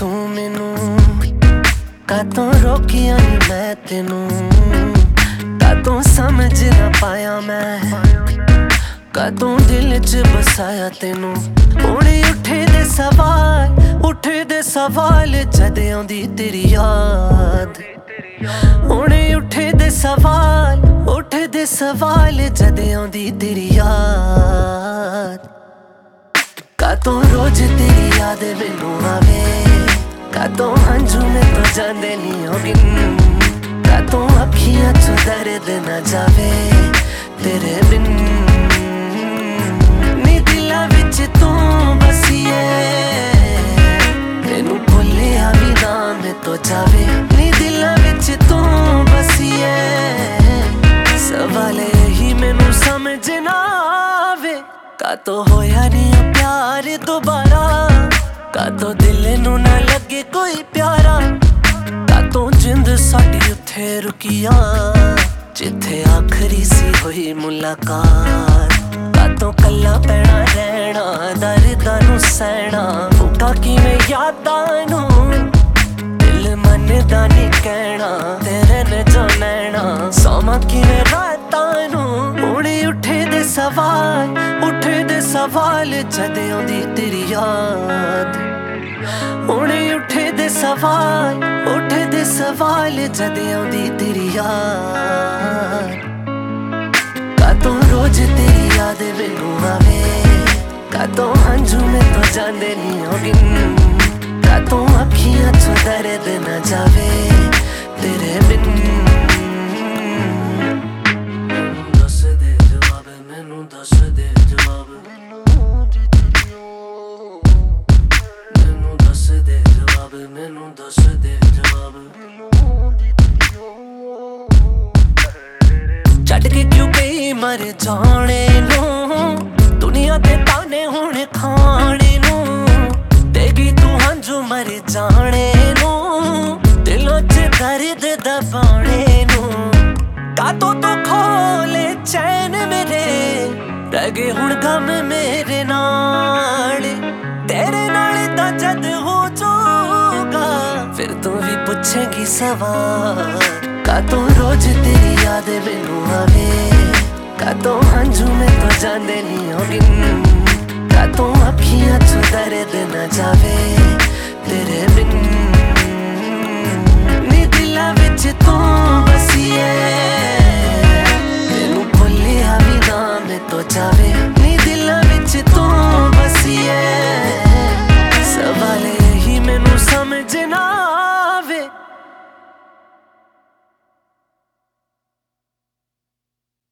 तू मैनू कातों रोकिया नी मैं तेनू कातों समझ ना पाया मैं कातों दिल च बसाया तेनू हुणे उठे दे सवाल जद आउंदी तेरी याद हुणे उठे दे सवाल जद आउंदी तेरी याद कातों रोज तेरी याद मैनू आवे कातों हंझू में तो जांदे नी होगिन कातों अखियां चो दर्द ना जावे तेरे बिन नी दिला विच तू बसिए तेनू भुलिया भी ना मैं तो जावे नी दिला विच तू बसिए सवाल यही मैनू समझ ना आवे कातों होया नी प्यार दोबारा कातों दिल नू ना लगे कोई प्यारा कातों जिंद साडी उत्थे रुकिया जिथे आखरी सी हुई मुलाकात कातों कल्ला पैना रहना दर्दां नू सहना भुखा किवें यादां नू दिल मनदा नी कहना तेरे ने जो नैना सोमा किवें रातां नू हुणे उठे दे सवाल जद आउंदी तेरी याद हुणे उठे दे सवाल जद आउंदी तेरी याद कातों रोज तेरी याद मैनू आवे कातों हंझू में तो जांदे नी होगिन कातों अखियां चो दर्द ना जावे तेरे बिन दस दे जवाब मैनू दस दे जवाब मैनू दस दे जवाब छड्ड के क्यों गई मर जाने नू दुनिया दे ताने हुण खाने नू देगी तू हंझू मर जाने नू दिलों च दर्द दबाने नू कातों तो खोले चैन मेरे रह गए हुण गम मेरे नाल तेरे नाल दा जद हो जाऊगा फिर तू भी पूछेगी सवाल कातों रोज तेरी याद मैनू आवे कातों हंझू में तो जांदे नी होगिन कातों अखियां चो दर्द ना जावे